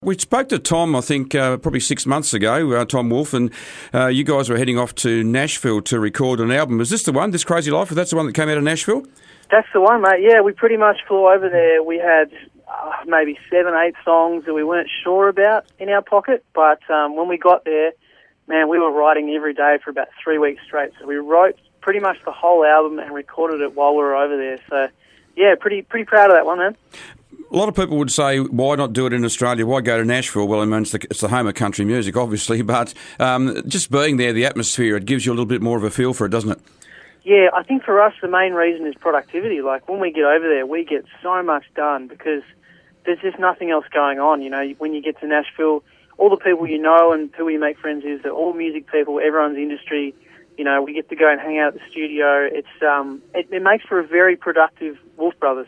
We spoke to Tom, I think, probably 6 months ago, Tom Wolfe, and you guys were heading off to Nashville to record an album. Is this the one, This Crazy Life? If that's the one that came out of Nashville? That's the one, mate. Yeah, we pretty much flew over there. We had maybe 7, 8 songs that we weren't sure about in our pocket, but when we got there, man, we were writing every day for about 3 weeks straight. So we wrote pretty much the whole album and recorded it while we were over there. So, yeah, pretty proud of that one, man. A lot of people would say, why not do it in Australia? Why go to Nashville? Well, I mean, it's the home of country music, obviously, but just being there, the atmosphere, it gives you a little bit more of a feel for it, doesn't it? Yeah, I think for us the main reason is productivity. Like, when we get over there, we get so much done because there's just nothing else going on. You know, when you get to Nashville, all the people you know and who you make friends with, they're all music people, everyone's industry. You know, we get to go and hang out at the studio. It's it makes for a very productive Wolfe Brothers.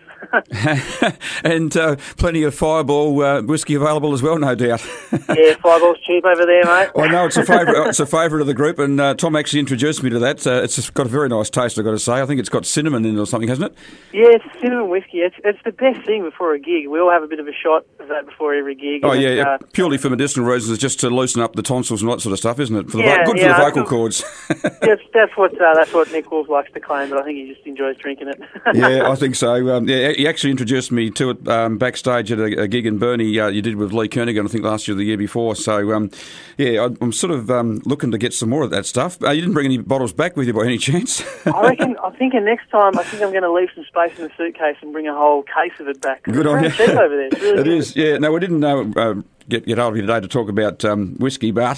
And plenty of Fireball whiskey available as well, no doubt. Yeah, Fireball's cheap over there, mate. I know it's a favourite. It's a favourite of the group, and Tom actually introduced me to that. It's got a very nice taste, I've got to say. I think it's got cinnamon in it or something, hasn't it? Yeah, it's cinnamon whiskey. It's the best thing before a gig. We all have a bit of a shot of that before every gig. Oh yeah, purely for medicinal reasons, just to loosen up the tonsils and all that sort of stuff, isn't it? For the vocal cords. Yes, that's what Nick Wolfe likes to claim, but I think he just enjoys drinking it. Yeah, I think so. He actually introduced me to it backstage at a gig in Burnie you did with Lee Kernaghan, I think last year or the year before. So, I'm sort of looking to get some more of that stuff. You didn't bring any bottles back with you by any chance? I think next time, I'm going to leave some space in the suitcase and bring a whole case of it back. Good on you. It's cheap over there. It's really good. Is, yeah. No, we didn't know... Get hold of you today to talk about whiskey, but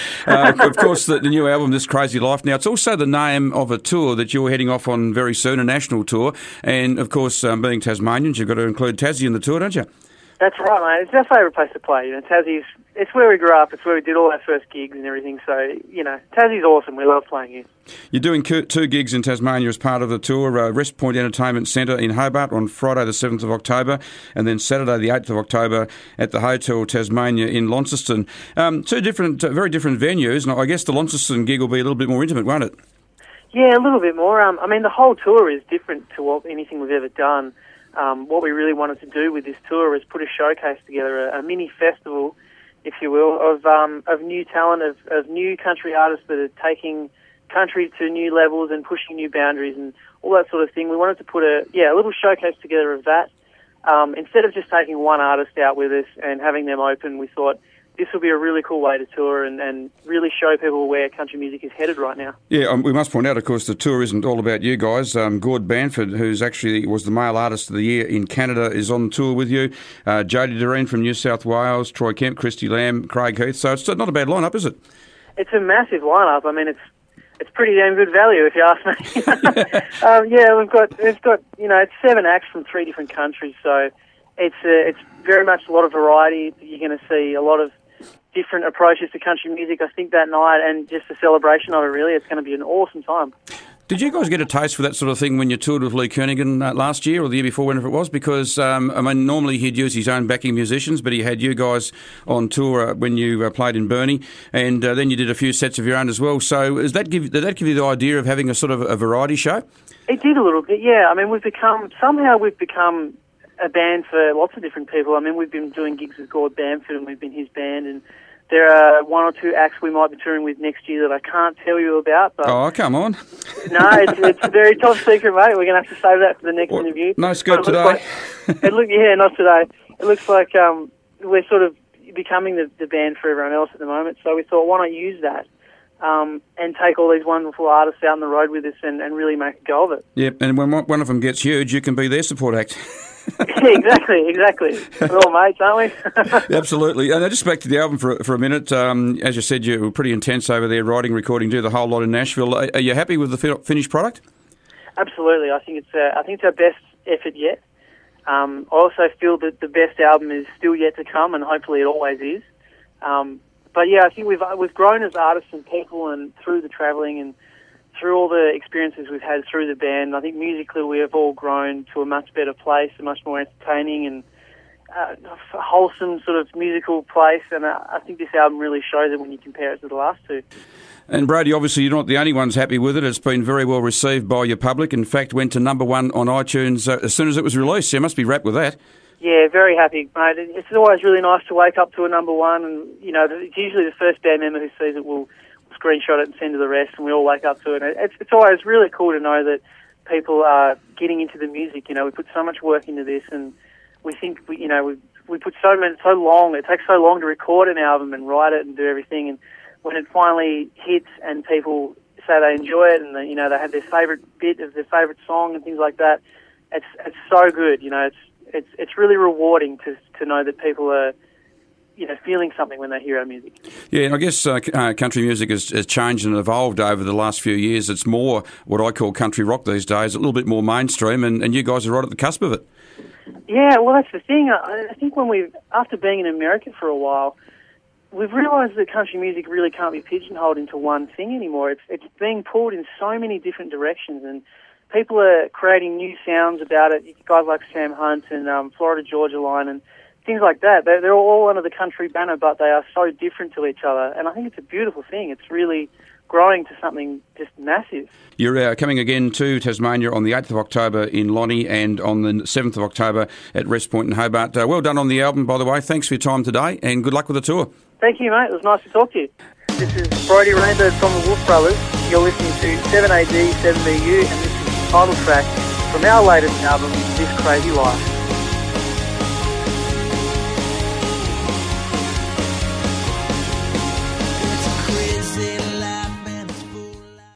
of course the new album, This Crazy Life. Now, it's also the name of a tour that you're heading off on very soon, a national tour, and of course, being Tasmanians, you've got to include Tassie in the tour, don't you? That's right, mate. It's our favourite place to play. You know, Tassie's, it's where we grew up. It's where we did all our first gigs and everything. So, you know, Tassie's awesome. We love playing here. You're doing 2 gigs in Tasmania as part of the tour. Rest Point Entertainment Centre in Hobart on Friday the 7th of October, and then Saturday the 8th of October at the Hotel Tasmania in Launceston. 2 different, very different venues, and I guess the Launceston gig will be a little bit more intimate, won't it? Yeah, a little bit more. I mean, the whole tour is different to anything we've ever done. What we really wanted to do with this tour is put a showcase together, a mini festival, if you will, of new talent, of new country artists that are taking country to new levels and pushing new boundaries and all that sort of thing. We wanted to put a little showcase together of that. Instead of just taking one artist out with us and having them open, we thought this will be a really cool way to tour and really show people where country music is headed right now. Yeah, we must point out, of course, the tour isn't all about you guys. Gord Banford, who's actually was the Male Artist of the Year in Canada, is on tour with you. Jodie Doreen from New South Wales, Troy Kemp, Christy Lamb, Craig Heath. So it's not a bad lineup, is it? It's a massive lineup. I mean, it's pretty damn good value, if you ask me. We've got it's 7 acts from 3 different countries, so it's very much a lot of variety. You're going to see a lot of different approaches to country music, I think, that night, and just a celebration of it, really. It's going to be an awesome time. Did you guys get a taste for that sort of thing when you toured with Lee Kernaghan last year or the year before, whenever it was? Because, normally he'd use his own backing musicians, but he had you guys on tour when you played in Burnie, and then you did a few sets of your own as well. So did that give you the idea of having a sort of a variety show? It did a little bit, yeah. I mean, we've become a band for lots of different people. I mean, we've been doing gigs with Gord Bamford and we've been his band, and there are 1 or 2 acts we might be touring with next year that I can't tell you about. But oh, come on. No, it's a very top secret, mate. We're going to have to save that for the next interview. No scope today. Not today. It looks like we're sort of becoming the band for everyone else at the moment, so we thought, why not use that? And take all these wonderful artists out on the road with us and really make a go of it. Yep, and when one of them gets huge, you can be their support act. Exactly. We're all mates, aren't we? Absolutely. And just back to the album for a minute. As you said, you were pretty intense over there, writing, recording, do the whole lot in Nashville. Are you happy with the finished product? Absolutely. I think it's our best effort yet. I also feel that the best album is still yet to come, and hopefully it always is. But yeah, I think we've grown as artists and people, and through the travelling and through all the experiences we've had through the band. I think musically we have all grown to a much better place, a much more entertaining and wholesome sort of musical place. And I think this album really shows it when you compare it to the last 2. And Brady, obviously you're not the only ones happy with it. It's been very well received by your public. In fact, went to #1 on iTunes as soon as it was released. So you must be wrapped with that. Yeah, very happy, mate. It's always really nice to wake up to a number one, and it's usually the first band member who sees it will screenshot it and send to the rest, and we all wake up to it. It's always really cool to know that people are getting into the music. We put so much work into this, and we think we put so long. It takes so long to record an album and write it and do everything, and when it finally hits and people say they enjoy it and they have their favourite bit of their favourite song and things like that, it's so good. It's really rewarding to know that people are feeling something when they hear our music. Yeah, and I guess country music has changed and evolved over the last few years. It's more what I call country rock these days, a little bit more mainstream, and you guys are right at the cusp of it. Yeah, well, that's the thing. I think after being in America for a while, we've realised that country music really can't be pigeonholed into one thing anymore. It's being pulled in so many different directions, and people are creating new sounds about it. Guys like Sam Hunt and Florida Georgia Line and things like that. They're all under the country banner, but they are so different to each other. And I think it's a beautiful thing. It's really growing to something just massive. You're coming again to Tasmania on the 8th of October in Lonnie and on the 7th of October at Rest Point in Hobart. Well done on the album, by the way. Thanks for your time today, and good luck with the tour. Thank you, mate. It was nice to talk to you. This is Brodie Rainbird from the Wolf Brothers. You're listening to 7AD, 7BU, and this is the title track from our latest album, This Crazy Life.